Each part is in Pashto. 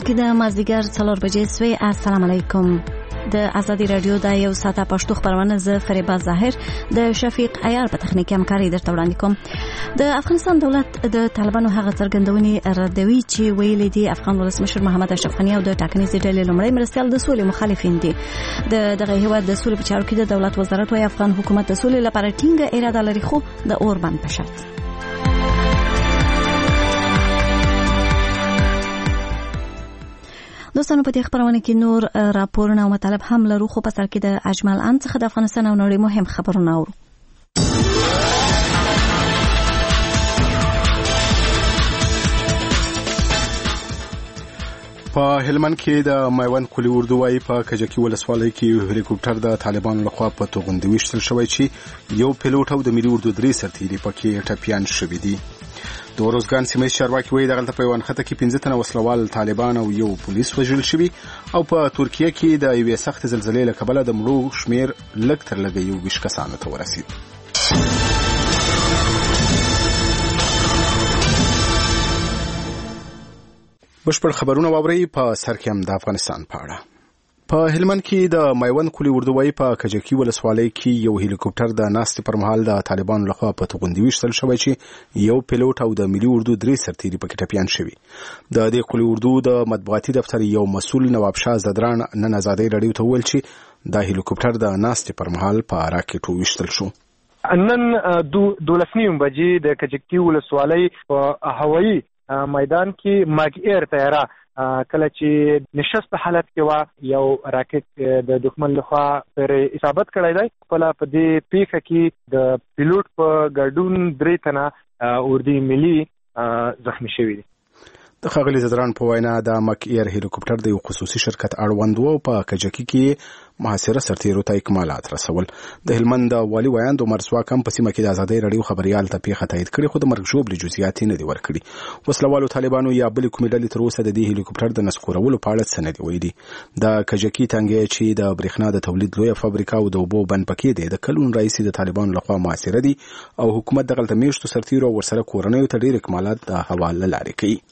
اوریدونکو د مازدیګر 4 بجې سوی السلام علیکم. د ازادي رادیو د یو ساعته پښتو خبرونه ز فریبا ظاهر د شفیق عیار په تخنیک همکاري درته وړاندې کوم. د افغانستان دولت د طالبانو هغه څرګندونې ردوي چې ویلي دي افغان ولسمشر محمد اشرف غنی او د ټاکنیزې ډلې لومړی مرستیال د سولې مخالفین دي. دغه هیواد د سولې په چارو کې د دولت وزارت وايي افغان حکومت د سولې لپاره ټینګه اراده لري خو د اوربند په شرط. دوستانو په دې خبرونه کې نور راپورونه او مطالب هم لرو خو په سر کې د اجمل ان څخه د افغانستان او نړۍ مهم خبرونه اورو. په هلمند کې د میوند کلی اردووایي په کجکي ولسوالۍ کې هلیکوپټر د طالبانو لخوا په توغندي وشتل شوی چې یو پیلوټ او د ملي اردو 3 سرتیري پکې ټپيان شوي دي. د ورزګان سیمې چارواکي وایي دغه په ونخته کې 15 تنه وسلوال طالبان او یو پولیس وژل شوي او په ترکیه کې د یوې سخت زلزلې له کبله د مړو شمیر لږ تر لږه یو 20 کسانو ته ورسید. بشپړ خبرونه واوري په سر کې هم د افغانستان په اړه. په هلمند کې د میوند کلی اردووایي په کجکي ولسوالۍ کې یو هلیکوپټر د ناستې پر مهال د طالبانو لخوا په توغندي وشتل شوی چې یو پیلوټ او د ملي اردو 3 سرتیري پکې ټپيان شوي. د دې کلی اردو د مطبوعاتي دفتر یو مسؤل نواب شاه زدران نن ازادي رادیو ته ویل چې د هلیکوپټر د ناستې پر مهال په راکټ وشتل شو. نن 12 بجې د کجکي ولسوالۍ په هوایي میدان کې ماګ ایر طیاره کله چې نشست حالت کې وا یو راکټ د دښمن لخوا پر اصابت کړی دی. خپل په دې پیښه کې د پیلوټ په ګډون 3 تنه اردي ملي زخمی شوي دي. د خغلی زدران په وینا د مک ایر هلیکوپټر د یو خصوصي شرکت اړوند وو په کجکي کې محاصره سرتیرو ته اکمالات رسول. د هلمند والی ویاند عمر سواک هم په سیمه کې د ازادي رادیو خبريال ته پیښه تایید کړي خو د مرګ ژوبلې جزئیات نه دي ورکړي. وسلوالو طالبانو یا بل کومې ډلې تر اوسه د دې هلیکوپټر د نسکورولو په اړه څه نه دی ویلي. د کجکي تنګي چې د برېښنا د تولید لویه فابریکه او د اوبو بند پکې دی د کلون رئیس د طالبانو لخوا محاصره دي او حکومت دغه میشتو سرتیرو ورسره کورنۍ ته ډېر اکمالات د حواله لاري کوي.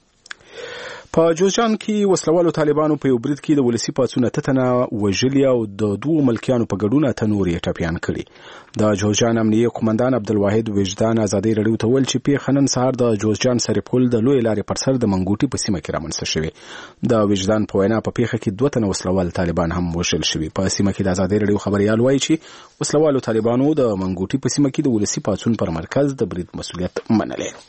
په جوزجان کې وسلوالو طالبانو په یو برید کې د ولسی پاتونه تتنه وژلي او د دوه ملکیانو په ګډون تنوري ټپيان کړي. د جوزجان امنیه قومندان عبدالواحد وجدان ازادي رادیو ته ویل چې په خنن سهار د جوزجان سرپل د لوی لارې پر سر د منګوټي په سیمه کې رامنځته شوی. د وجدان په وینا په پیښه کې 2 تنه وسلوال طالبان هم وژل شوي. په سیمه کې د ازادي رادیو خبريال وایي چې وسلوالو طالبانو د منګوټي په سیمه کې د ولسی پاتون پر مرکز د برید مسؤلیت منلې.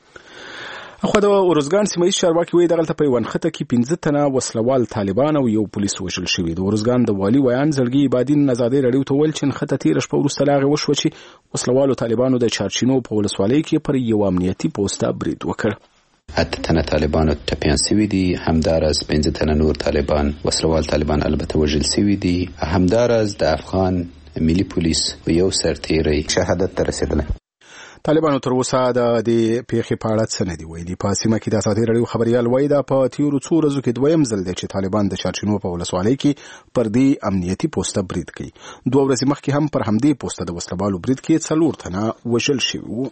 خو د ورزګان سیمې چارواکي وایي دغه په ونخته کې 15 تنه وسلوال طالبان او یو پولیس وژل شوي. د ورزګان د والی ویان زړګي عبادین نزادې رادیو ته ویل چې خطه تیر شپه ورسته لاغه وشو چې وسلوالو طالبانو د چارچینو په ولسوالۍ کې پر یو امنیتي پوسټه برید وکړ. 8 تنه طالبانو ټپيان شوي دي. همدارس 15 تنه نور طالبان وسلوال طالبان البته وژل شوي دي. همدارس د افغان ملي پولیس یو سرتیری شهادت ته رسیدلی. طالبانو تر اوسه د دې پیښې په اړه څه نه دی ویلي. په سیمه کې د ازادي رادیو خبريال وایي دا په تیرو څو ورځو کې دویم ځل دی چې طالبان د چارچینو په ولسوالۍ کې پر دې امنیتي پوسټه برید کوي. 2 ورځې مخکې هم پر همدې پوسټه د وسلوالو برید کې 4 تنه وژل شوي وو.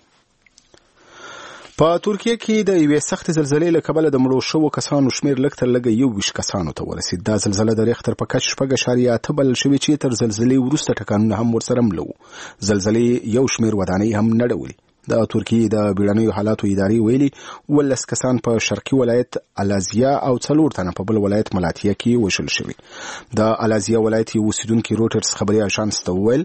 په ترکیه کې د یوې سخت زلزلې له کبله د مړو شوو کسانو شمیر لږ تر لږه یو 20 کسانو ته ورسید. دا زلزله د ریختر په کچ 4.8 بلل شوې چې تر زلزلې وروسته ټکانونه هم ورسره ملو. زلزلې یو شمیر ودانۍ هم نړولې. د ترکیه د بیړنیو حالاتو ادارې ویلي 12 کسان په شرقي ولایت الازیا او 4 تنه په بل ولایت ملاتیا کې وژل شوي. د الازیا ولایت یو اوسیدونکو روټرز خبري اژانس ته ویل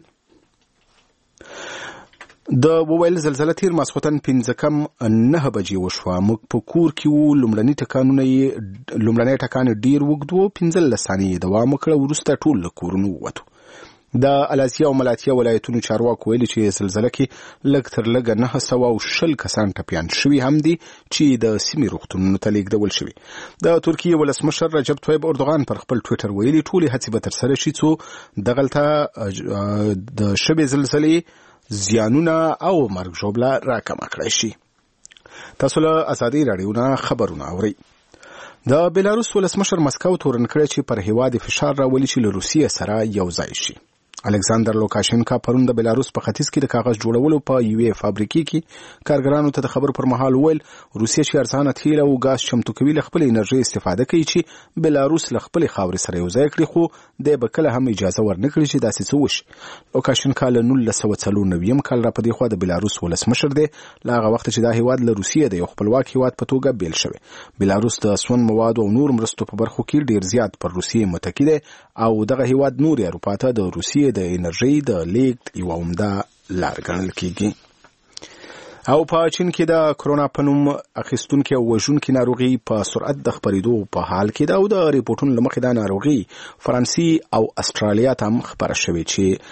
د زلزلې تیر ماسختن 15:09 بجې وشوه. موږ په کور کې وو. لومړنی ټکان ډیر وګدو 15 ثانیې دوام وکړ ورسته ټول له کورونو ووتو. د الازیا او ملاتیا ولایتونو چارواکو ویلي چې زلزلې کې لږ تر لږه 920 کسان ټپيان شوي هم دي چې د سیمې روغتونونو ته لیږدول شوي. د ترکیه ولسمشر رجب طیب اردوغان پر خپل ټویټر ویلي ټولې هڅې به ترسره شي څو دغلته د شبې زلزلې زیانونه او مرګ ژوبله راکمه کړای شي. تاسو له ازادي رادیو نه خبرونه اورئ. د بلاروس ولسمشر مسکو تورن کړی چې پر هیواد فشار راولي چې له روسیې سره یو ځای شي. الکساندر لوکاشینکا پرون د بلاروس په ختیځ کې د کاغذ جوړولو په یوې فابریکې کې کارګرانو ته د خبر پر مهال ویل روسیه چې ارزانه تیل او غاز چمتو کوي له خپل انرژي استفاده کوي چې بلاروس له خپل خاورې سره یو ځای کړي، خو د بکله هم اجازه ورنکړي چې داسې څه وشي. لوکاشینکا له 1994 کال را پدې خوا د بلاروس ولسمشر دی، له هغه وخت چې دا هیواد له روسیې د یو خپلواک هیواد په توګه بیل شوی. بلاروس د سون مواد او نور مرستو په برخو کې ډیر زیات پر روسیې متکی دی او دغه هیواد نور اروپا ته د روسیې د انرژي د لیږد یو عمده لار ګڼل کیږي. او په چین کې د کرونا په نوم اخیستونکو او وژونکو ناروغي په سرعت د خپرېدو په حال کې ده او د ریپورتونو له مخې دا ناروغي فرانسې او استرالیا ته هم خپره شوې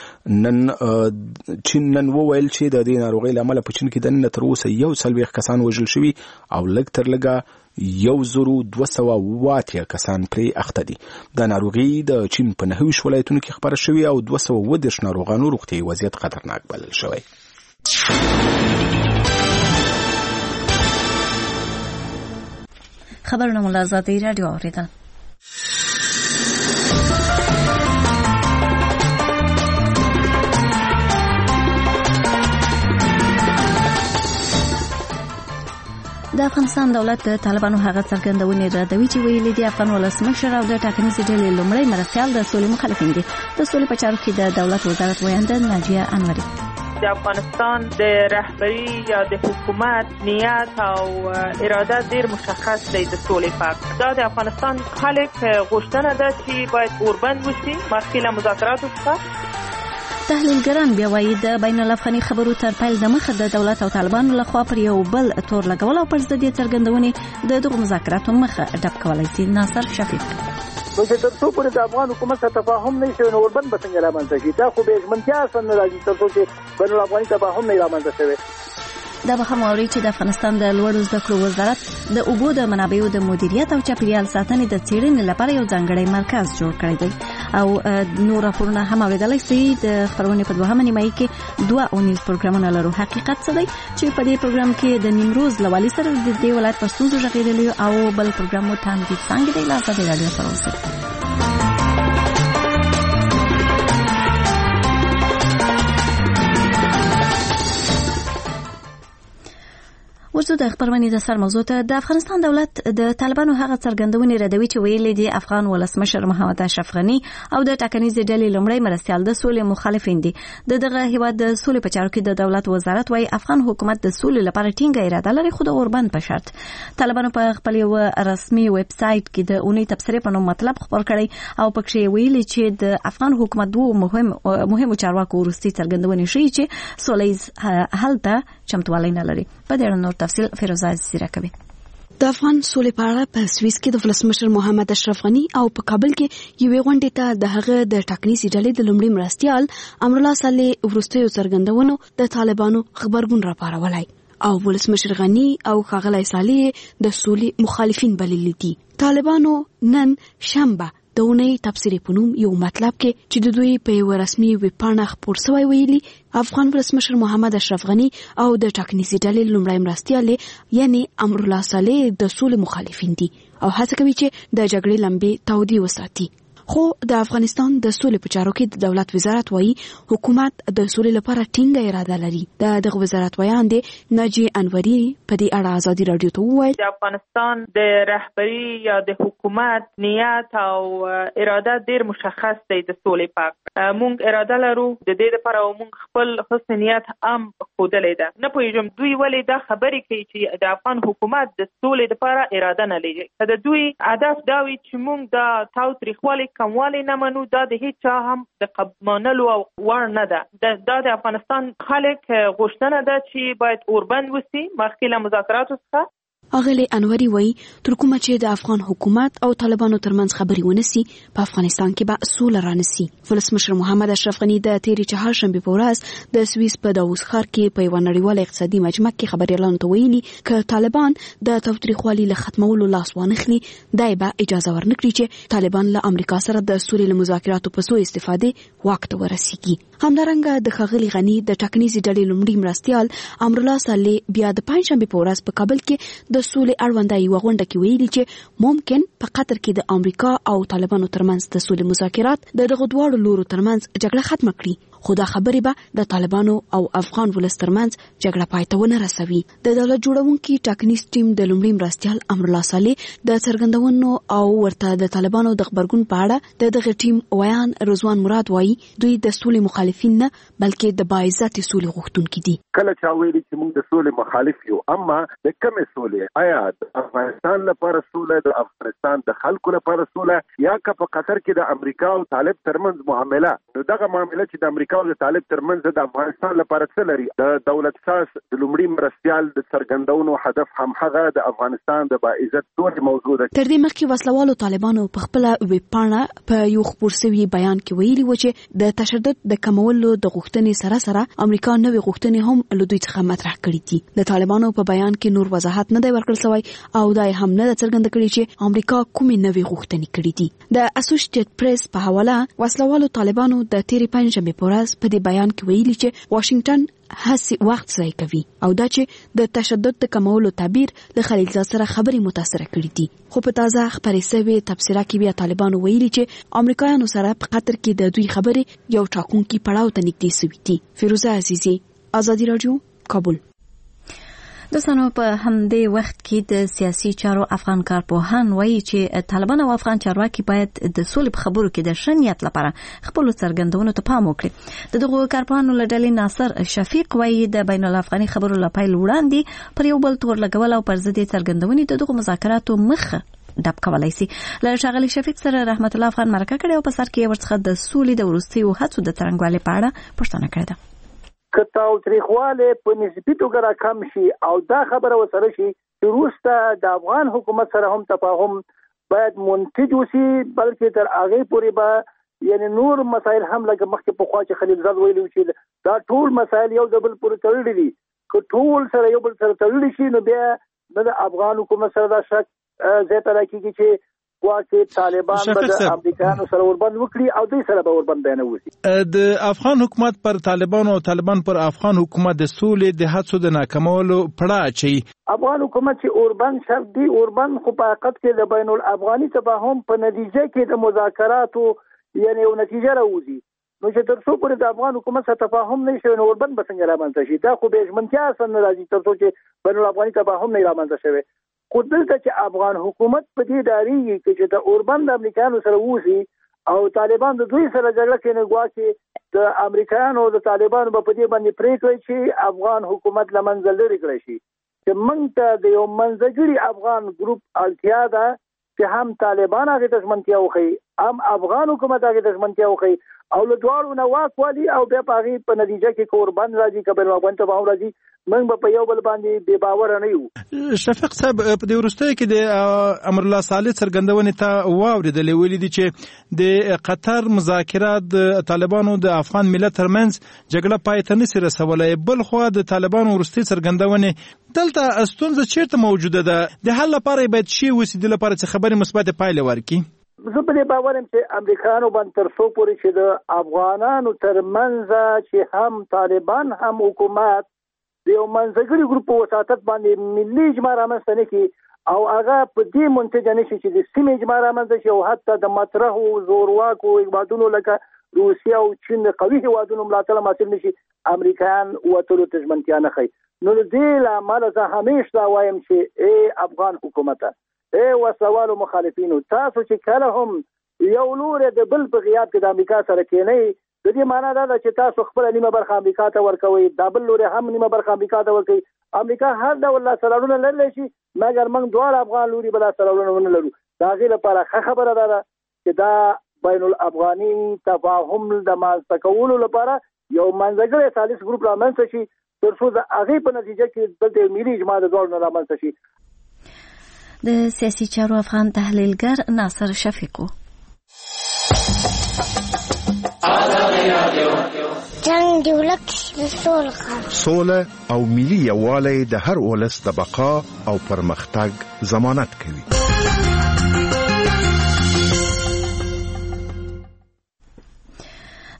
چې چین نن وویل چې د دې ناروغي له امله په چین کې دننه تر اوسه 140 کسان وژل شوي او لږ تر لږه 1208 کسان پرې اخته دي. دا ناروغي د چین په 9 ولایتونو کې خپره شوې او 210 ناروغانو روغتیايي وضعیت خطرناک بلل شوی. خبرونه مو له آزادۍ راډیو اورېدل. د افغانستان دولت د طالبانو هغه څرګندونې ردوي چې ویلي دي افغان ولسمشر او د ټاکنیزې ډلې لومړی مرستیال د سولې مخالفین دي. د سولې په چارو کې د دولت وزارت ویانده ناجیه انوري د افغانستان د رهبری یا د حکومت نیت او اراده ډیر مشخص دی د سولې په دا د افغانستان خلک غوښتنه ده چې باید اوربند وشي مخکې له مذاکراتو څخه. تحلیلګران بیا وایي د بین الافغاني خبرو تر پیل دمخه د دولت او طالبانو لخوا پر یو بل تور لګول او پر ضد څرګندونې د دغو مذاکراتو مخه ډب کولای شي. ناصر شفیق نو چې تر څو پورې د افغان حکومت سره تفاهم نه شي نو اوربند به څنګه رامنځته شي؟ دا خو به ژمنتیا اصلا نه راځي تر څو چې بین الافغاني تفاهم نه رامنځته شوی. دا به هم اوري چې د افغانستان د لوړو زده کړو وزارت د اوبو د منابعو د مدیریت او چاپیریال ساتنې د څېړنې لپاره یو ځانګړی مرکز جوړ کړی دی او نور راپورونه هم اورېدلی سي. د خپرونې په دوهمه نیمایي کې 2 نیوز پروګرامونه لرو. حقیقت څه دی چې په دې پروګرام کې د نیمروز له والي سره د دې ولایت پر ستونزو غږېدلی او بل پروګرام مو تمدید څانګې دی. له آزادۍ راډیو سره اوسئ. ورځو د خبرونې د سر موضوع ته. د افغانستان دولت د طالبانو هغه څرګندونې ردوي چې ویلي دي افغان ولسمشر محمد اشرف غني او د ټاکنیزې ډلې لومړی مرستیال د سولې مخالفین دي. دغه هیواد د سولې په چارو کې د دولت وزارت وايي افغان حکومت د سولې لپاره ټینګه اراده لري خو د اوربند په شرط. طالبانو په خپل یو رسمي ویب سایټ کې د اونۍ تبصرې په نوم مطلب خبر کړی او پکې ویلي چې د افغان حکومت دوه مهمو چارواکو وروستي څرګندونې شي چې سولې حل ته چمتووالی نه لري. په دې اړه نور تفصیل فیروزه عزیزی راکوي. د افغان سولې په اړه په سویس کې د ولسمشر محمد اشرف غني او په کابل کې یوې غونډې ته د هغه د ټاکنیزې ډلې د لومړي مرستیال امرالله صالح وروستیو څرګندونو د طالبانو خبرګون راپارولای او ولسمشر غني او ښاغلی صالح د سولې مخالفین بللي دي. طالبانو نن شنبه د اونۍ تبصرې په نوم یو مطلب کې چې د دوی په یو رسمي ویبپاڼه خپور شوی ویلي افغان ولسمشر محمد اشرف غني او د ټاکنیزې ډلې لومړی مرستیال یعنی امرالله صالح د سولې مخالفین دي او هڅه کوي چې د جګړې لمبې تودې وساتي. خو د افغانستان د سولې په چارو کې د دولت وزارت وايي حکومت د سولې لپاره ټینګه اراده لري. دغه وزارت ویاند ناجیه انوري په دې اړه آزادۍ راډیو ته وویل د افغانستان د رهبری یا د حکومت نیت او اراده ډیر مشخص دی د سولې په. مونږ اراده لرو د دې لپاره او مونږ خپل حسن نیت هم ښودلې ده. نه پوهیږم دوی ولې دا خبرې کوي چې د افغان حکومت د سولې لپاره اراده نه لري. د دوی هدف دا وي چې مونږ د تاوتریخوالي کموالی نه منو. دا د هیڅ چا هم د منلو او وړ نه ده. دا د افغانستان خلک غوښتنه ده چې باید اوربند وشي مخکې له مذاکراتو څخه. اغلی انوری وای تر کومه چې د افغان حکومت او طالبانو ترمنځ خبرې ونسي په افغانستان کې به سوله رانسي. ولسمشر محمد اشرف غني د تیرې چهارشنبه په ورځ د سویس په داووس ښار کې په یوه نړیواله اقتصادي مجمع کې خبريالانو ته ویلي چې طالبان د تاوتریخوالي له ختمولو لاس وانخلي دای به اجازه ورنکړي چې طالبان له امریکا سره د سولې له مذاکراتو په سو استفاده واک ته ورسیږي. همدارنګه د ښاغلي غني د ټاکنیزې ډلې لومړي مرستیال امرالله صالح بیا د پنځشنبې په ورځ په کابل کې د سولې اړونده یوه غونډه کې ویلي چې ممکن په قطر کې د امریکا او طالبانو ترمنځ د سولې مذاکرات د دغه دواړو لورو ترمنځ جګړه ختمه کړي، خو دا خبرې به د طالبانو او افغان ولس ترمنځ جګړه پای ته ونه رسوي. د دولت جوړونکي ټاکنیز ټیم د لومړي مرستیال امرالله صالح د څرګندونو او ورته د طالبانو د خبرګون په اړه د دغه ټیم ویان رضوان مراد وایي دوی د سولې مخالفین نه بلکې د باعزته سولې غوښتونکي دي. کله چې ویلي چې موږ د سولې مخالف یو، اما د کومې سولې؟ آیا د افغانستان لپاره سوله، د افغانستان د خلکو لپاره سوله، یا که په قطر کې د امریکا او طالب ترمنځ معامله؟ نو دغه معامله چې د امریکا او د طالب ترمنځ د افغانستان لپاره څه لري؟ د دولت ساز د لومړي مرستیال د څرګندونو هدف هم هغه د افغانستان د باعزت سولې موضوع ده. تر دې مخکې وسلوالو طالبانو په خپل ویب پاڼه په یو خپور شوی بیان کې ویلي و چې د تشدد د کمولو د غوښتنې سره سره امریکا نوې غوښتنې هم له دوی څخه مطرح کړې دي. د طالبانو په بیان کې نور وضاحت نه دی ورکړل شوی او دا هم نه څرګنده کړی چې امریکا کومې نوې غوښتنې کړې دي. د اسوسییټډ پریس په حواله وسلوالو طالبانو د تیرې پنځمې په ورځ په دې بیان کې ویلي چې واشنگټن هڅې وخت ضایع کوي او دا چې د تشدد د کمولو تعبیر له خلیلزاد سره خبرې متاثره کړې دي. خو په تازه خبرې شوې تبصره کې بیا طالبانو ویلي چې امریکایانو سره په قطر کې د دوی خبرې یو ټاکونکي پړاو ته نږدې شوې دي. فیروزه عزیزی، آزادي رادیو، کابل. دوستانو په همدې وخت کې د سیاسي چارو افغان کارپوهان وایي چې طالبان او افغان چارواکي باید د سولې په خبرو کې د ښه نیت لپاره خپل څرګندونو ته پام وکړي. د دغو کارپوهانو له ډلې ناصر شفیق وایي د بین الافغاني خبرو لپاره وړاندې پر یو بل تور لګول او پر ضد څرګندونې د دغو مذاکراتو مخه ډب کولای شي. له ښاغلي شفیق سره رحمت الله افغان مرکه کړې او په سر کې ورڅخه د سولې د وروستیو هڅو د څرنګوالي په اړه پوښتنه کړې ده. که تاوتریخواله په نسبی توګه راکم شي او دا خبره وسره شي چې وروسته د افغان حکومت سره هم تفاهم باید منتج وسی، بلکې تر هغه پورې به یعنی نور مسایل هم لکه مخکې په خوا چې خلیلزاد ویلي چې دا ټول مسایل یو د بل پورې تړلي دي. که ټول سره یو بل سره تړلي شي نو بیا د افغان حکومت سره دا شک زیاته راکېږي چې واکه طالبان به د امریکایانو سره وربند وکړي او دوی سره به وربند بیان وکړي. د افغان حکومت پر طالبانو او طالبان پر افغان حکومت د سولې د هڅو د ناکامولو پړه چي افغان حکومت چې اوربند شرط دی، اوربند خو په حقیقت کې د بین الافغاني تفاهم په نتیجه کې د مذاکراتو یعنی یو نتیجه راوځي. نو چې تر څو پورې د افغان حکومت سره تفاهم نه شي نو اوربند به څنګه رامنځته شي؟ دا خو به ژمنتیا سن راځي تر څو چې بین الافغاني تفاهم نه رامنځته شي. خو دلته چې افغان حکومت په دې داریږي چې د اوربند امریکایانو سره ووسی او طالبان د دوی سره جګړه کوي، نو ګواکې د امریکایانو او د طالبانو په دې باندې پریکړه چې افغان حکومت لمنځه لري کړی شي. چې موږ ته د یو منځګړي افغان ګروپ اړتیا ده چې هم طالبان هغه ته ژمنتیا وکړي، هم افغان حکومت هغه ته ژمنتیا وکړي او له دواړو نه واک والي او بیا په هغې په نتیجه کې کوربند راځي که بین الافغاني تفاهم راځي، موږ به په یو بل باندې بې باوره نه یو. شفیق صاحب په دې وروستیو کې د امرالله صالح څرګندونې ته واورېدلې، ویلي دي چې د قطر مذاکرات د طالبانو د افغان ملت ترمنځ جګړه پای ته نشي رسولی. بل خوا د طالبانو وروستۍ څرګندونې دلته ستونزه چیرته موجوده ده؟ د حل لپاره باید شی وسي د لپاره چې خبرې مثبتې پایلې ورکړي. زه په دې باور یم چې امریکایانو باندې تر څو پورې چې د افغانانو ترمنځ چې هم طالبان هم حکومت د یو منځګړي ګروپ په وساطت باندې ملي اجماع رامنځته نه کړي او هغه په دې منتج نه شي چې د سیمې اجماع رامنځته شي او حتی د مطرحو زورواکو هیوادونو لکه روسیه او چین د قوي هیوادونو ملاتړ حاصل نشي، امریکایان وتلو ته ژمنتیا نه ښیي. نو د دې له امله زه همیشه دا وایم چې ای افغان حکومته، ای وسوالو مخالفینو، تاسو چې کله هم یو لور د بل په غیاب کې د امریکا سره کېنئ، د دې معنا دا ده چې تاسو خپل نیمه برخه امریکا ته ورکوئ، دا بل لور هم نیمه برخه امریکا ته ورکوي. امریکا هر ډول لاسته راوړنه لرلی شي مګر موږ دواړه افغان لوري به لاسته راوړنه ونه لرو. د هغې لپاره ښه خبره دا ده چې دا بین الافغاني تفاهم د مانځته کولو لپاره یو منځګړی ثالث ګروپ رامنځته شي تر څو د هغې په نتیجه کې دلته ملي اجماع د دواړو نه رامنځته شي. د سیاسي چارو افغان تحلیلګر ناصر شفیق. جنگ دی ولک د سوله او ملي یووالی د هر ولس د بقا او پرمختګ ضمانت کوي.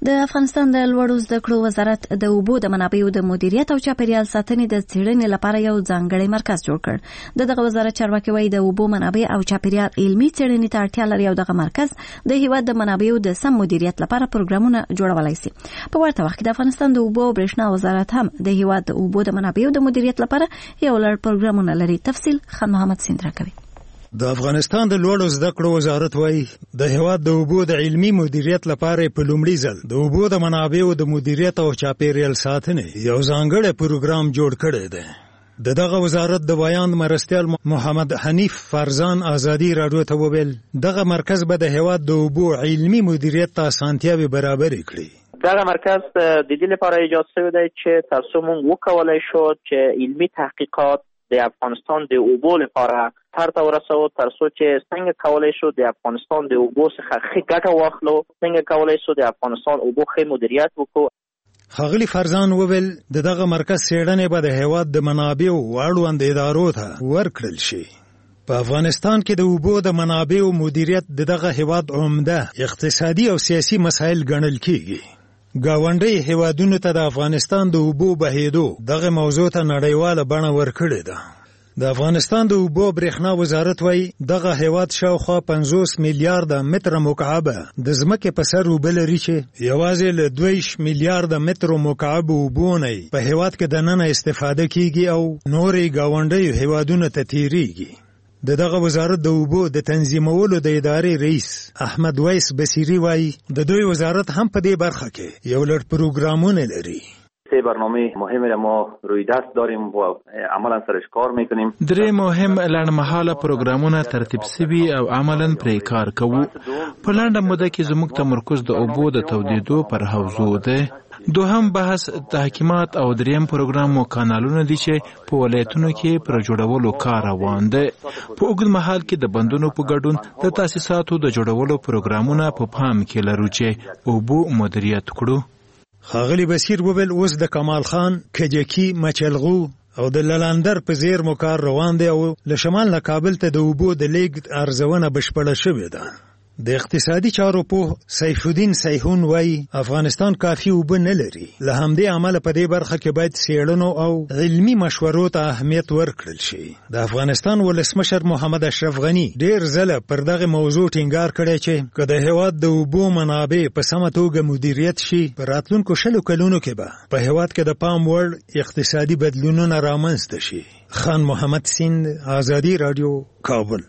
د افغانستان د لوړو زده کړو وزارت د اوبو د منابعو د مدیریت او چاپیریال ساتنې د څېړنې لپاره یو ځانګړی مرکز جوړ کړ. دغه وزارت چارواکي وایي د اوبو منابع او چاپیریال علمي څېړنې ته اړتیا لري او دغه مرکز د هیواد د منابعو د سم مدیریت لپاره پروګرامونه جوړولای شي. په ورته وخت کې د افغانستان د اوبو او برېښنا وزارت هم د هیواد د اوبو د منابعو د مدیریت لپاره یو لړ پروګرامونه لري. تفصیل خان محمد سیند راکوي. د افغانستان د لوړو زده کړو وزارت وایي د هیواد د اوبو د علمي مدیریت لپاره په لومړي ځل د اوبو د منابعو د مدیریت او چاپیریال ساتنې یو ځانګړی پروګرام جوړ کړی دی. دغه وزارت د بیان مرستیال محمد حنیف فرزان ازادي راډیو ته وویل دغه مرکز به د هیواد د اوبو علمي مدیریت ته اسانتیاوې برابرې کړي. دغه مرکز د دې لپاره ایجاد شوی دی چې تاسو مونږ وکولای شو چې علمي تحقیقات د افغانستان د اوبو لپاره سرته ورسوو ترڅو چې څنګه کولای شو د افغانستان د اوبو څخه ښه ګټه واخلو، څنګه کولای شو د افغانستان اوبو ښه مدیریت وکړو. ښاغلي فرزان وویل دغه مرکز څېړنې به د هیواد د منابعو اړوند ادارو ته ورکړل شي. په افغانستان کې د اوبو د منابعو مدیریت دغه هیواد عمده اقتصادي او سیاسي مسایل ګڼل کیږي. ګاونډي هیوادونو ته د افغانستان د اوبو بهیدو دغه موضوع ته نړیواله بڼه ورکړې ده. د افغانستان د اوبو برېښنا وزارت وایي دغه هیواد شاوخوا 50 میلیارده متره مکعبه د ځمکې په سر اوبه لري چې یوازې له 2 میلیارده مترو مکعب اوبو نه په هیواد کې دننه استفاده کیږي او نورې ګاونډیو هیوادونو ته تیریږي. دغه وزارت د اوبو د تنظیمولو د ادارې رئیس احمد ویس بصیری وایي د دوی وزارت هم په دې برخه کې یو لړ پروګرامونه لري. سه برنامه مهمی را ما روی دست داریم و عملا سرش کار میکنیم. درې مهم لنډمهاله پروګرامونه ترتیب شوي او عملا پرې کار کوو. په لنډه موده کې زموږ تمرکز د اوبو د تودیدو پر حوزو ده. دوهم بحث تحکیمات او دریم پروګرام او کانالونه دي چې په ولایتونو کې پر جوړولو کار روان دی. په اوږد مهال کې د بندونو په ګډون د تاسیساتو د جوړولو پروګرامونه په پام کې لرو چې اوبو مدیریت کړو. ښاغلي بصیر وویل اوس د کمال خان، کجکي، مچلغو او د للاندر په زیرمو کار روان دی او له شمال نه کابل ته د اوبو د لیږد ارزونه بشپړه شوې ده. د اقتصادي چارو په سیف الدین سیحون وایي افغانستان کافي اوبه نه لري. له همدې امله په دې برخه کې باید څېړنو او علمي مشورو ته اهمیت ورکړل شي. د افغانستان ولسمشر محمد اشرف غني ډېر ځله پر دغه موضوع ټینګار کړی چې که د هیواد د اوبو منابع په سمه توګه مدیریت شي په راتلونکو 20 کلونو کې به په هیواد کې د پام وړ اقتصادي بدلونونه رامنځته شي. خان محمد سیند، ازادي راډیو، کابل.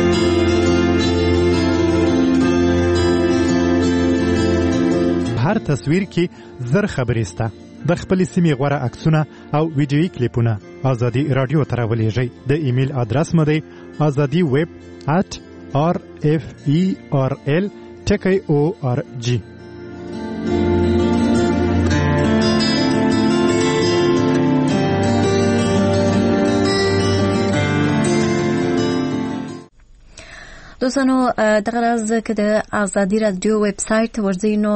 هر تصویر کې زر خبرې سته. د خپل سیمې غوره عکسونه او ویډیويي کلیپونه ازادي رادیو ته راولېږئ. د ایمیل ادرس مو دی azadiweb@referl.org. دوستانو دغه راز که د ازادي رادیو ویب سایت ورځئ نو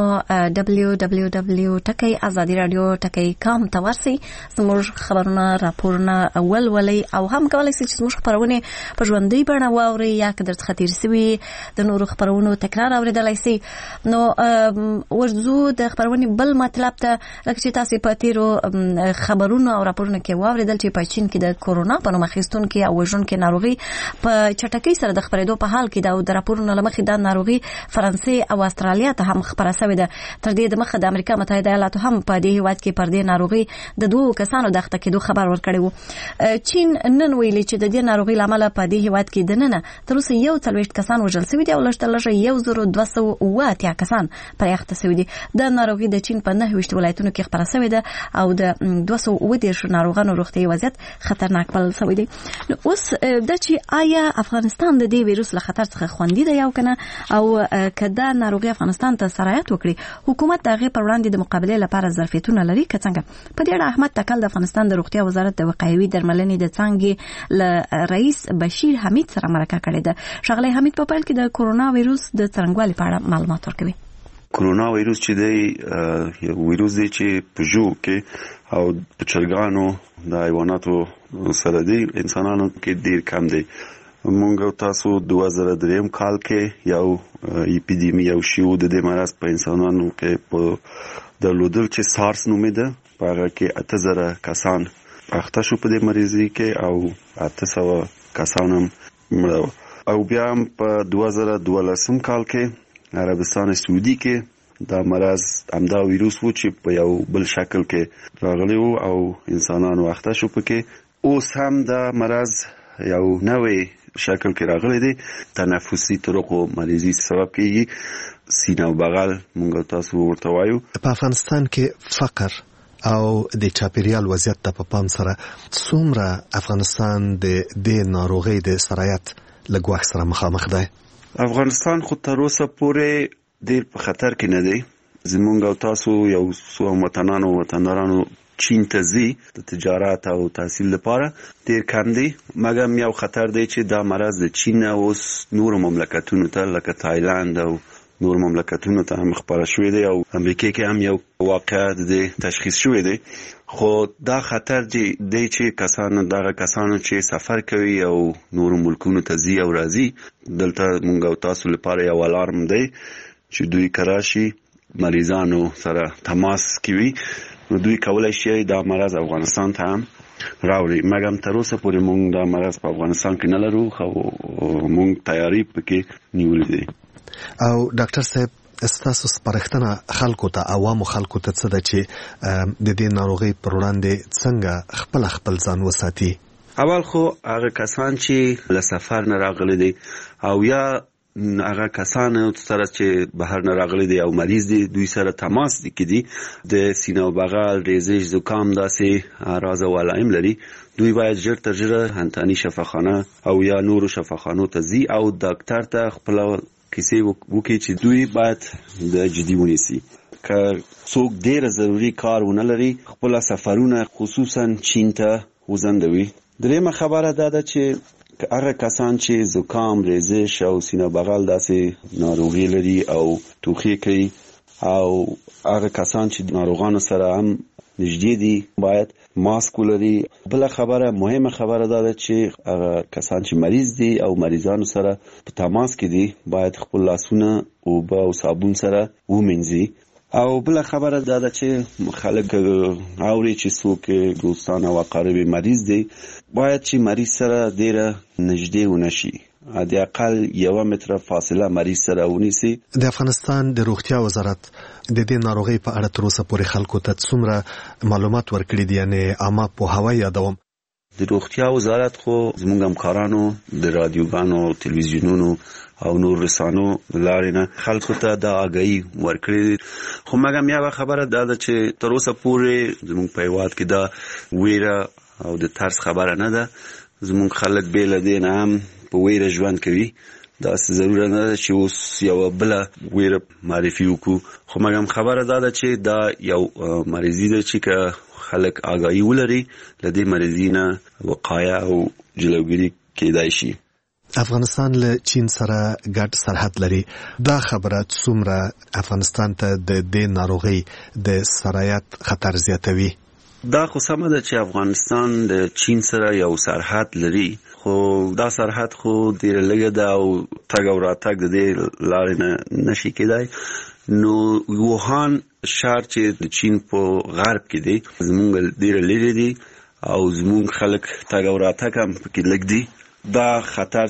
www.azadiradio.com ته ورسئ. زموږ خبرونه، راپورونه ولولئ او هم کولی شئ چې زموږ خبرونه په ژوندۍ بڼه واورئ یا که درڅخه تېر شوي د نورو خبرونو تکرار اورېدلی شئ. نو ورځو د خبرونې بل مطلب ته لکه چې تاسې په تېرو خبرونو او راپورونو کې واورېدل چې په چین کې د کورونا په نوم اخیستونکې او وژونکې ناروغي په چټکۍ سره د خپرېدو په حال کې د راپورونو له مخې دا ناروغي فرانسې او استرالیا ته هم خپره شوې ده. تر دې دمخه د امریکا متحده ایالاتو هم په دې هیواد کې پر دې ناروغي د 2 کسانو د اخته کېدو خبر ورکړی و. چین نن ویلي چې د دې ناروغي له امله په دې هیواد کې دننه تر اوسه 41 کسان وژل شوي دي او لږ تر لږه 1280 کسان پرې اخته شوي دي. د ناروغي د چین په 29 ولایتونو کې خپره شوې ده او د 230 ناروغانو روغتیايي وضعیت خطرناک بلل شوی دی. نو اوس د چې آیا افغانستان د دې ویروس له خطر څخه خوندي دی او کنه، او کدا ناروغي افغانستان ته سرایت وکړي حکومت دغه پر وړاندې د مقابله لپاره ظرفیتونه لري که څنګه؟ په دې اړه احمد تکل د افغانستان د روغتیا وزارت د وقایوي درملنې د څانګې له رئیس بشیر حمید سره مرکه کړې ده. ښاغلی حمید په پیل کې د کورونا ویروس د څرنګوالي په اړه معلومات ورکوي. کورونا ویروس چې دی یو ویروس دی چې په ژوو کې او په چرګانو د حیواناتو سره دی، انسانانو کې ډیر کم دی. مونږ تاسو 2003 کال کې یو اپیډیمی او شیو د دې مرض په انسانانو کې په درلودل چې سارس نومېده. په هغه کې 8000 کسان اخته شو په دې مریضي کې او 800 کسان هم مړه. او بیا هم په 2012 کال کې عربستان سعودي کې دا مرض همدا ویروس و چې په یو بل شکل کې راغلی و او انسانانو اخته شو پکې. اوس هم دا مرض یو نوې شکل کې راغلی دی. تنفسي طرقو مریضي سبب کېږي، سینه او بغل مونږ تاسو ورته وایو. په افغانستان کې فقر او د چاپیریال وضعیت ته په پام سره څومره افغانستان د دې ناروغۍ د سرایت له ګواښ سره مخامخ دی؟ افغانستان خو تر اوسه پورې ډېر په خطر کې نه دی. زمونږ او تاسو یو څو وطندارانو چین ته ځي د تجارت او تحصیل لپاره ډېر کم دی، مګر یو خطر دی چې دا مرض د چین اوس نورو مملکتونو ته لکه تایلند او نور مملکتونو ته هم خپاره شوی دی او امریکا کې هم یو واقعه د تشخیص شوی دی. خو دا خطر دی چې کسانو چې سفر کوي او نور ملکونو ته ځي او راځي، دلته مونږ او تاسو لپاره یو الارم دی چې دوی کراشي مریضانو سره تماس کوي، نو دوی کولای شي دا مرض افغانستان ته هم راوړي. مګر تر اوسه پورې مونږ دا مرض په افغانستان کې نه لرو، خو مونږ تیاری پکې نیولې دي. او ډاکټر صاحب، ستاسو سپارښتنه خلکو ته، عوامو خلکو ته څه ده چې د دې ناروغۍ پر وړاندې څنګه خپل ځان وساتي؟ اول خو هغه کسان چې له سفر نه راغلي دي او یا هغه کسان سره چې بهر نه راغلي دي او مریض دي، دوی سره تماس دي کې دي د سینه او بغل، ریزش، زکام داسې اعراض او علائم لري، دوی باید ژر تر ژره انتاني شفاخانه او یا نورو شفاخانو ته ځي او ډاکټر ته خپل کیسې وکړي چې دوی باید د جدي ونیسي. که څوک ډېر ضروري کار ونه لري، خپل سفرونه خصوصا چین ته وځندوي. درېمه خبره دا ده چې هغه کسان چې زکام، ریزش او سینه بغل داسې ناروغي لري او ټوخی کوي او هغه کسان چې ناروغانو سره هم نږدې دي باید ماسک ولري. بل خبره، مهمه خبره دا ده چې هغه کسان چې مریض دي او مریضانو سره په تماس کې دي باید خپل لاسونه اوبه او صابون سره ومینځي. او بل خبره دا ده چې خلک اوري چې څوک دوستان او اقارب مریض دي باید چې مریض سره ډیره نږدې ونشي، د اقل 1 متر فاصله مریض سره ونیسي. د افغانستان د روغتیا وزارت د دې ناروغۍ په اړه تر اوسه پورې خلکو ته څومره معلومات ورکړي دي؟ یعنی عامه پوهاوی یادوم. د روغتیا وزارت خو زموږ همکارانو د رادیوګانو، تلویزیونونو او نور رسانو لارې نه خلکو ته د آګاهي ورکړي. خو مګر یوه خبره دا ده چې تر اوسه پورې زموږ په هیواد کې دا ویره او د ترس خبره نه ده. زموږ خلک بې له دې نه هم په ویره ژوند کوي. داسې ضرورت نه ده چې اوس یوه بله ویره معرفي وکړو. خو مګر خبره دا ده چې دا یو مریضي ده چې که خلک آګاهي ولري، له دې مریضي نه وقایه او جلوګیري کېدای شي. افغانستان له چین سره ګډ سرحد لري. دا خبره څومره افغانستان ته د دې ناروغۍ د سرایت خطر زیاتوي؟ دا خو سمه ده چې افغانستان د چین سره یو سرحد لري، خو دا سرحد خو ډېره لږه ده او تګ او راتګ د دې لارې نه نشي کېدای. نو ووهان ښار چې د چین په غرب کې دی، زمونږ ډېره لرې دی او زمونږ خلک تګ او راتګ هم پکې لږ دی. دا خطر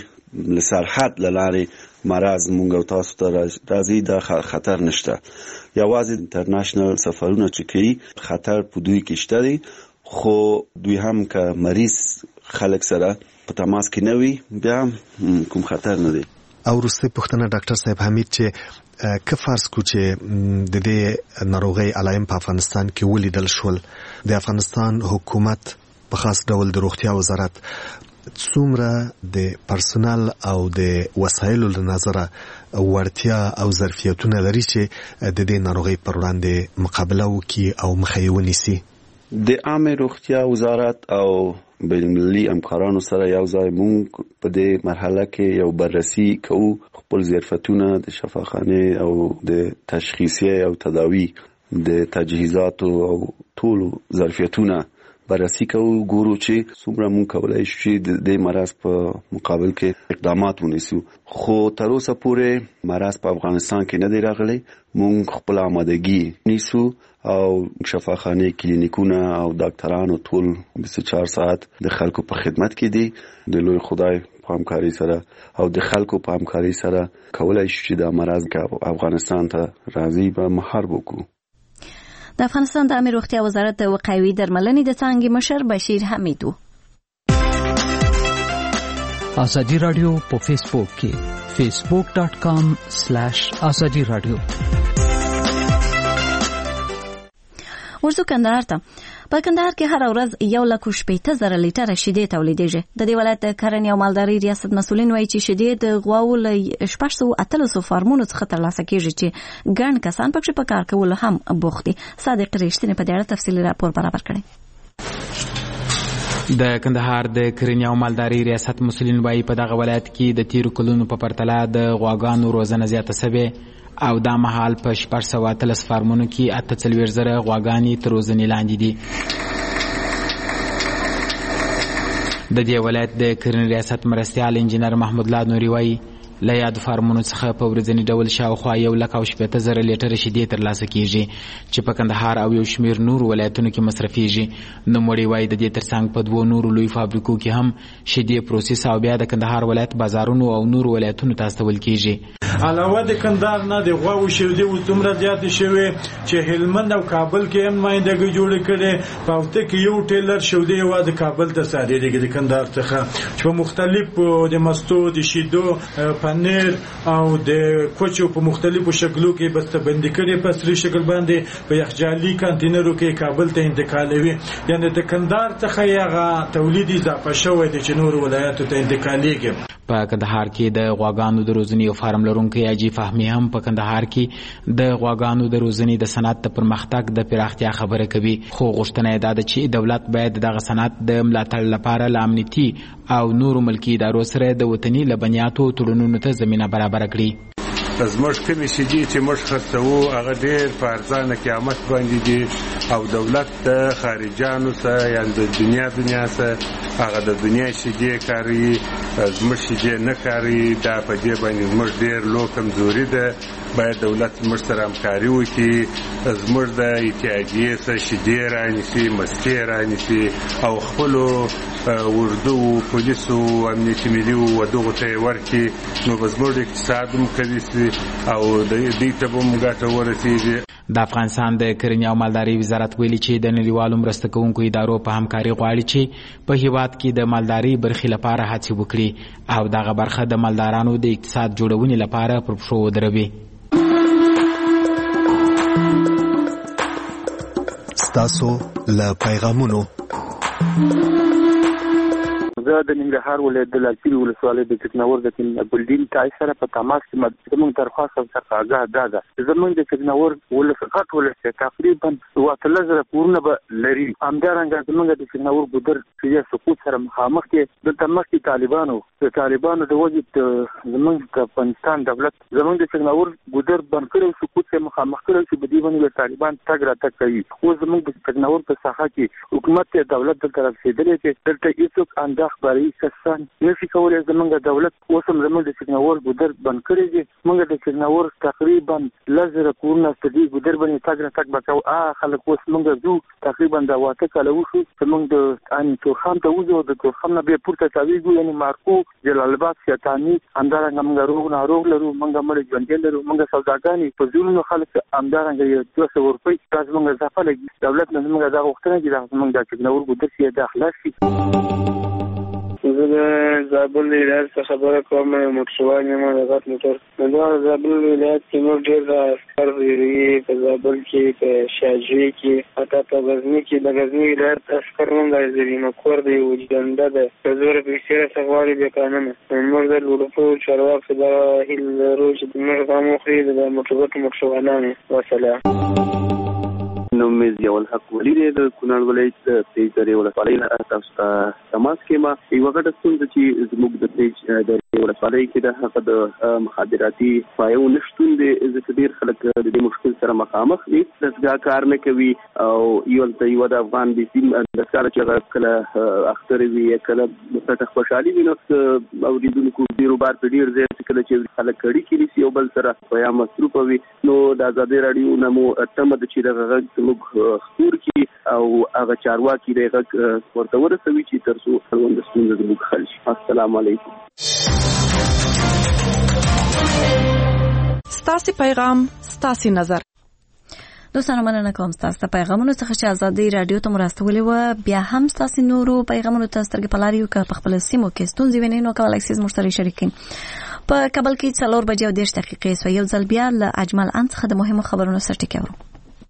چې له سرحد له لارې مرض مونږ او تاسو ته راځي، دا خطر نشته. یوازې انټرنیشنل سفرونه چې کوي خطر په دوی کې شته دی، خو دوی هم که مریض خلک سره په تماس کې نه وي بیا کوم خطر نه دی. او وروستۍ پوښتنه ډاکټر صاحب حمید، چې که فرض کو چې د دې ناروغۍ علایم په افغانستان کې ولیدل شول، د افغانستان حکومت په خاص ډول د روغتیا وزارت څومره د پرسونل او د وسایلو له نظره وړتیا او ظرفیتونه لري چې د دې ناروغۍ پر وړاندې مقابله وکړي او مخه یې ونیسي؟ د عامه روغتیا وزارت او بین‌المللي همکارانو سره یو ځای مونږ په دې مرحله کې یو بررسي کوو، خپل ظرفیتونه د شفاخانې او د تشخیصیه او تداوی د تجهیزاتو او ټولو ظرفیتونه بررسي کوو ګورو چې څومره مونږ کولای شو چې د مرض په مقابل کې اقدامات ونیسو. خو تر اوسه پورې مرض په افغانستان کې نه دی راغلی. مونږ خپل آمادګي نیسو او شفاخانه کلینیکونه او ډاکټرانو ټول 24 ساعت د خلکو په خدمت کې دي. د لوی خدای په همکاري سره او د خلکو په همکاري سره کولای شو چې د مرض کې افغانستان ته راځي به محارب وکړو. د افغانستان د عامه روغتیا وزارت د وقایوي درملنې د څانګې مشر بشیر حمیدو ازادي رادیو په فیسبوک کې facebook.com/azadi radio ورزو کندهار ته. په کندهار کې هر ورځ 1,80,000 لیټره شیدې تولیدېږي. د دې ولایت د کرنې او مالدارۍ ریاست مسؤلین وایي چې شیدې د غواوو له 600 فارمونو څخه ترلاسه کېږي چې ګڼ کسان پکې په کار کولو هم بوخت دي. صادق رښتینی په دې اړه تفصیلي راپور برابر کړی. د کندهار د کرنې او مالدارۍ ریاست مسؤلین وایي په دغه ولایت کې د تیرو کلونو په پرتله د غواګانو روزنه زیاته شوې او دا مهال په 613 فارمونو کې 48,000 غواګانې تر روزنې لاندې دي. د دې ولایت د کرنې ریاست مرستیال انجینر محمود الله نوري وایي له یاد فارمونو څخه په ورځني ډول شاوخوا 1,80,000 لیټره شیدې ترلاسه کیږي چې په کندهار او یو شمیر نور ولایتونو کې مصرفيږي. نوموړي وایي د دې ترڅنګ په 2 نورو لوی فابریکو کې هم شیدې پروسس او بیا د کندهار ولایت بازارونو او نور ولایتونو ته استول کیږي. علاوه د کندهار نه د غواو شیدې و دومره زیات شوي چې هلمند او کابل کې هم مایندګي جوړ کړي. پاوته کې یو ټیلر شیدې و د کابل ته صادرېږي د کندهار څخه چې په مختلفو د مستو د شیدو پنیر او د کوچو په مختلفو شکلو کې بسته‌بندي کړي په سری شکل باندې په یخچالي کانټینرو کې کابل ته انتقالوي. یعنی د کندهار څخه یغه تولید اضافه شوی د نور ولایتو ته انتقالېږي. په کندهار کې د غواګانو د روزنې او فارم لرونکي اجي فهمي هم په کندهار کې د غواګانو د روزنې د صنعت د پرمختګ د پراختیا خبره کوي. خو غوښتنه یې ده چې دولت باید دغه صنعت د ملاتړ لپاره له امنیتي او نورو ملکي ادارو سره د وطني لبنیاتو تړونونو ته زمینه برابر کړي. زموږ کمی شیدې چې موږ خرڅوو هغه ډېر په ارزانه قیمت باندې دي او دولت د خارجانو سره یا د دنیا سره هغه د دنیا شیدې کاري زموږ شیدې نه کاري. دا په دې باندې زموږ ډېر لو کمزوري ده. باید دولت زموږ سره همکاري وکړي. زموږ د اتحادیې سره شیدې رانیسي مستې رانیسي او خپلو اردو پولیسو امنیتي ملي ودغو ته ورکړي نو به زموږ اقتصاد هم قوي شي او دې ته به هم ګټه ورسېږي. د افغانستان د کرنې او مالدارۍ وزارت ویلي چې د نړیوالو مرسته کوونکو ادارو په همکاري غواړي چې په هیواد کې د مالدارۍ برخې لپاره هڅې وکړي او دغه برخه د مالدارانو د اقتصاد جوړونې لپاره پر پښو ودروي. ستاسو له پیغامونو زه د ننګرهار ولایت د لالپورې ولسوالۍ د چکناور د ګلدین تای سره په تماس کې زموږ درخواست څخه آګاه ده زموږ د چکناور ولسغټ ولسه تقریبا 3000 کورونه به لري. همدارنګه زموږ د چکناور ګودر چې سقوط سره مخامخ کې د تمخي طالبانو د وجه زموږ د افغانستان دولت زموږ د چکناور ګودر بنکړو سقوط سره مخامخ کړو چې بدی باندې طالبان تګ راتګ کوي. او زموږ د چکناور په ساحه کې حکومت ته دولت د طرف سیدلې چې دلته هیڅ انداز خبري کسان نشي کولای زموږ د دولت اوسم زموږ د چکناور ګودر بند کړی دي. موږ د چکناور تقریبا 1000 کورونه ستدي ګودر باندې تګ راتګ وکاو. خلک اوس موږ زو تقریبا دا واته کاله وشو چې موږ د ان تورخم ته وځو د تورخم نه به پورته تاویږو یعنی مارکو جلال آباد شیطانی همدارنګه موږ روغ لرو موږ مړ ژوند لرو موږ سوداګانی په زونو خلک همدارنګه 200 روپۍ تاسو موږ ځفه لګي دولت نه موږ دا غوښتنه دي موږ د چکناور ګودر شي د اخلاص شي. زه د زابل ولایت څخه خبره کوم. موټروان یم د غټ موټر دا زابل ولایت کې نور ډېر عسکر ویری په زابل کې په شاجوی کې حتی په غزنی کې د غزنی ولایت عسکر هم راځي نو کور دی وجدانده ده په زور په سیره سغوالي به قانون موږ د لوړو چارواکو د هیل روز د موږ قامو خرید د موټروانانو وسلام نوم مې ضیاء الحق ولی دی د کونړ ولایت د پیج درې ولسوالۍ نه تاسو ته تماس کوم. یوه غټه ستونزه چې زموږ د پیج درې ولسوالۍ کې د هغه د مخابراتي پایو نشتون دی، ځکه ډېر خلک د دې مشکل سره مخامخ دي. دستګاه کار نه کوي او یو د افغان بي سي دستګاه چې هغه کله اختر وي کله څه خوشحالي وي، نو اورېدونکو بیروبار په ډېر ځای کله چې خلک اړیکې نیسي یو بل سره یا مصروف وي، نو د ازادي راډیو نه مو تمه ده چې دغه غږ زموږ خپور کړي او هغه چارواکي د غږ ورته ورسوي چې تر څو د ستونزې زموږ حل شي. السلام علیکم. ستاسو پیغام ستاسو نظر. دوستانو مننه کوم ستاسو پیغامونو څخه چې ازادي رادیو ته مرستولې و. بیا هم ستاسو نورو پیغامونو ته سترګې په لار یو که په خپل سیمو کې ستونزې وینئ نو کولای شئ زموږ سره شریک کړئ. په کابل کې 4:30 سو یو ځل بیا له اجمل ان څخه د مهمو خبرونو سره ټکی ورو.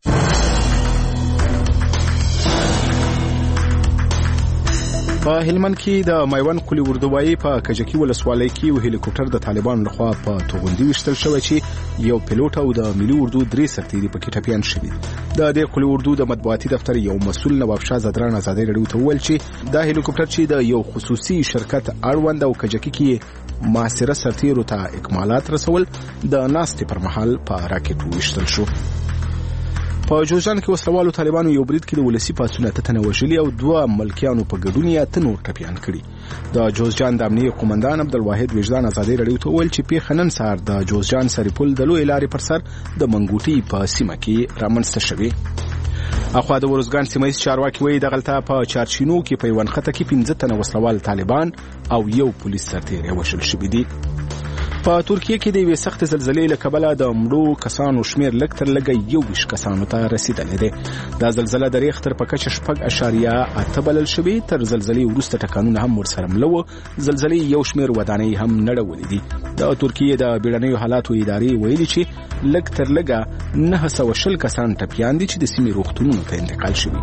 په هلمند کې د میوند قلی وردوایي په کجکی ولسوالۍ کې یو هلیکوپټر د طالبانو لخوا په توغندي وشتل شوی چې یو پیلوټ او د ملي اردو 3 سرتیري پکې ټپیان شوي. د دې قلی اردو د مطبوعاتي دفتر یو مسؤل نواب شاه زدران ازادي رادیو ته وویل چې دا هلیکوپټر چې د یو خصوصي شرکت اړوند او کجکی کې معاصره سرتیرو ته اکمالات رسول د ناستې پر مهال په راکټ وشتل شو. په جوزجان کې وسلوالو طالبانو یو برید کې د ولسی پاسونه تنه وشلي او 2 ملکیانو په ګډون یې تنور ټپیان کړي. د جوزجان د امنیه قومندان عبدالواحد وجدان ازادي رادیو ته ویل چې په خنن سهار د جوزجان سریپل د لوی لارې پر سر د منګوټي په سیمه کې رامنځته شوی. اخوا د ورزګان سیمه چارواکي وایي د غلطه په چارچینو کې په ونخته کې 15 تنه وسلوال طالبان او یو پولیس سرتیر وشل شوی دي. په ترکیه کې د یوې سخت زلزلې له کبله د مړو کسانو شمیر لږ تر لږه 21 کسانو ته رسیدلی دی. دا زلزله د ریختر په کچه 6.8 بلل شوې. تر زلزلې وروسته ټکانونه هم ورسره مله وو. زلزلې یو شمیر ودانۍ هم نړولې دي. د ترکیه د بیړنیو حالاتو ادارې ویلي چې لږ تر لږه 920 کسان ټپیان دي چې د سیمې روغتونونو ته انتقال شوي.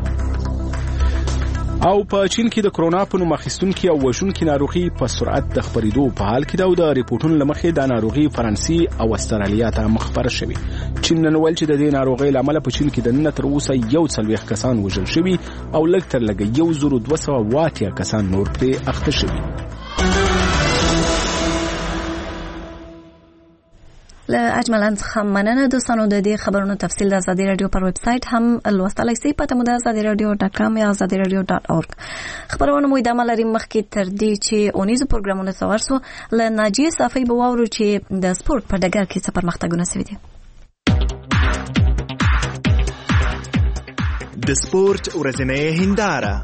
او په چین کې د کرونا په نوم اخیستونکي او وژونکي ناروغي په سرعت د خپرېدو په حال کې د ریپورتونو لمخې د ناروغي فرانسې او استرالیا ته مخبر شوی. چین نن ویل چې د دې ناروغي لامل په چین کې د نن تر اوسه 140 کسان وژل شوي او لږ تر لږه 1280 کسان نور پرې اخته شوي. له اجملان څخه مننه دوستانو. د دې خبرونو تفصیل د ازادي رادیو پر ویب سټ هم لوستلای شئ. پته مو د azadiradio.com یا azadiradio.org. خبرونه مو ادامه لري. مخکې تر دې چې اونیزو پروګرامونه سوار سو له ناجیه صافی به واورو چې د سپورت په ډګر کې څه پرمختګونه شوي دي. د سپورت ورځنۍ هنداره.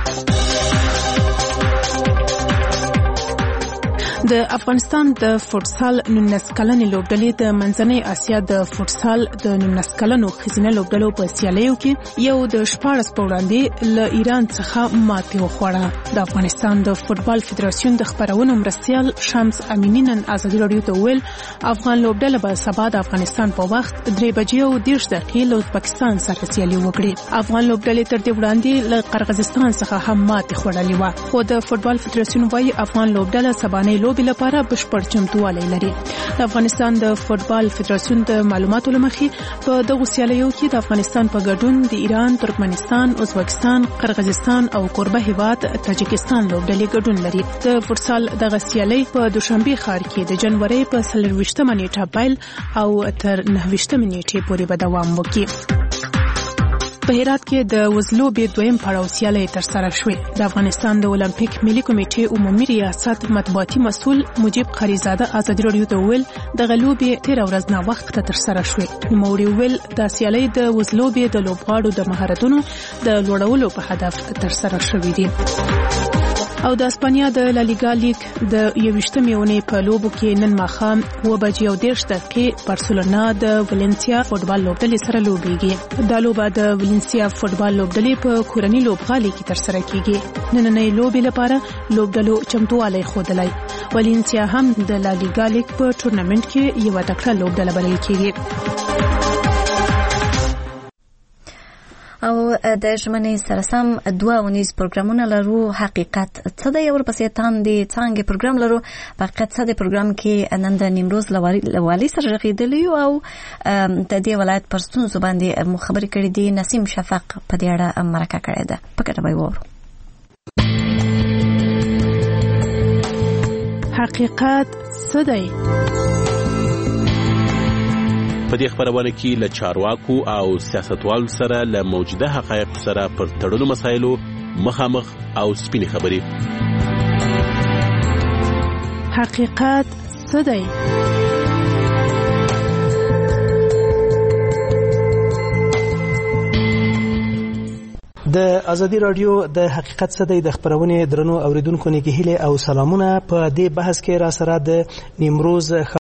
د افغانستان د فوټسال 19 کلنې لوبډلې د منځنۍ اسیا د فوټسال د 19 کلنو ښځینه لوبډلو په سیالیو کې یو د 14 په وړاندې له ایران څخه ماتې وخوړه. د افغانستان د فوټبال فدراسیون د خبرونو مرستیال شمس امینی نن ازادي رادیو ته ویل افغان لوبډله به سبا د افغانستان په وخت 3:30 له ازبکستان سره سیالي وکړي. افغان لوبډلې تر دې وړاندې له قرغیزستان څخه هم ماتې خوړلې و، خو د فوټبال فدراسیون وايي افغان لوبډله سبانۍ لپاره بشپړ چمتووالی لري. د افغانستان د فوټبال فدراسیون د معلوماتو لمخې په دغه سیالیو کې د افغانستان په ګډون د ایران، ترکمنستان، ازبکستان، قرغیزستان او کوربه هیواد تاجکستان لوبډلې ګډون لري. د فوټسال دغه سیالي په دوشنبه ښار کې د جنوري په 24 نیټه پیل او تر 29 نیټې پورې به دوام وکړي. په هرات کې د وزلوبې دویم پړاو سیالي تر سره شوې. د افغانستان د اولمپیک ملي کمیټې عمومي ریاست مطبوعاتي مسؤل مجيب خریزاده ازادي رادیو ته ویل د غلوبې 13 ورځې نه وخت تر سره شوې. نوموړي ویل د سیالي د وزلوبې د لوبغاړو د مهارتونو د لوړولو په هدف تر سره شوې دي. او د اسپانیا د لالیګا لیګ د 21مې اونۍ په لوبو کې نن ماښام 2:30 بارسلونا د ولنسیا فوټبال لوبډلې سره لوبېږي. دا لوبه د ولنسیا فوټبال لوبډلې په کورنۍ لوبغالي کې تر سره کیږي. نننۍ لوبې لپاره لوبډلو چمتووالی ښودلی. ولنسیا هم د لالیګا لیګ په ټورنمنټ کې یو تکړه لوبډله بلل کیږي. او د ژمنې سره سم 2 ونیز پروګرامونه لرو. حقیقت څه دی؟ ورپسې تاندې څانګې پروګرام لرو. په حقیقت څه دی پروګرام کې نن د نیمروز لوالي سره غږیدلی او د دې ولایت پر ستونزو باندې خبرې کړې دي. نسیم شفق په دې اړه مرکه کړې ده. په کټه به وورو. حقیقت څه دی؟ په دې خبرونه کې له چارواکو او سیاستوالو سره له موجوده حقایقو سره پر تړلو مسایلو مخامخ او سپینې خبرې. حقیقت څه دی؟ د ازادي رادیو د حقیقت څه دی د خبرونه درنو اوریدونکو نه کې هیله او سلامونه. په دې بحث کې را سره د نیمروز